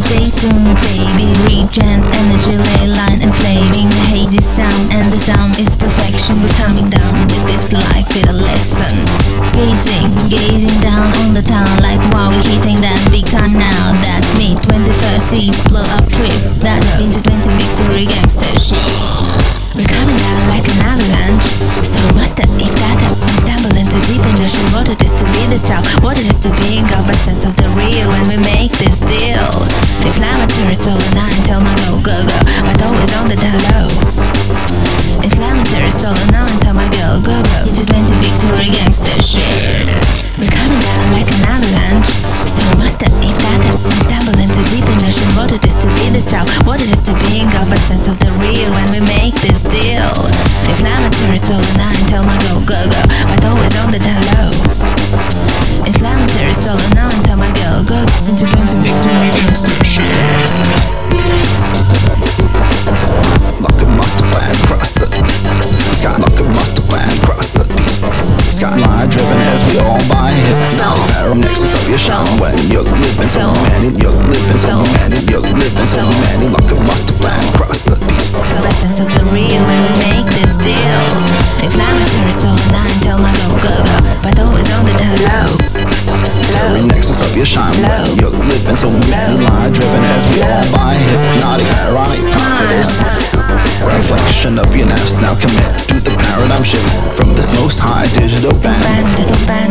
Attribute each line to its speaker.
Speaker 1: Stay soon, baby, regen, energy, ley line, inflating the hazy sound. And the sound is perfection, we're coming down with this like a lesson. Gazing down on the town like wow, we're hitting that big time now. That me 21st seat blow up trip, that into 20 victory gangster shit. We're coming down like an avalanche, so must at least scatter and stumble into deep in ocean. What it is to be the south, what it is to be engulfed by sense of the real when we make this deal. Inflammatory soul and I tell my go, but always on the down low. Inflammatory soul and I tell my go, into 20 victory gangster shit. We're coming down like an avalanche, so must at least scatter and stumble into deep in ocean. What it is to be the south, what it is to be engulfed by sense of the real when we make this deal. Inflammatory soul and I tell my go, but always on the down low. Inflammatory soul and I tell my go, into 20 victory gangster shit.
Speaker 2: Like a master plan across the sky, like a master plan across the skyline, driven as we all by it. Now the arrow nexus of your shine when you're living so many, you're living so many, you're living so many. Like a master plan across the
Speaker 1: essence of the real when we make this deal. Inflammatory soul and I tell my go, but always on the down low.
Speaker 2: Every nexus of your shine when you're living so many, line driven as we all by hypnotic, ironic confidence. Reflection of your nafs, now commit to the paradigm shift from this most high digital band.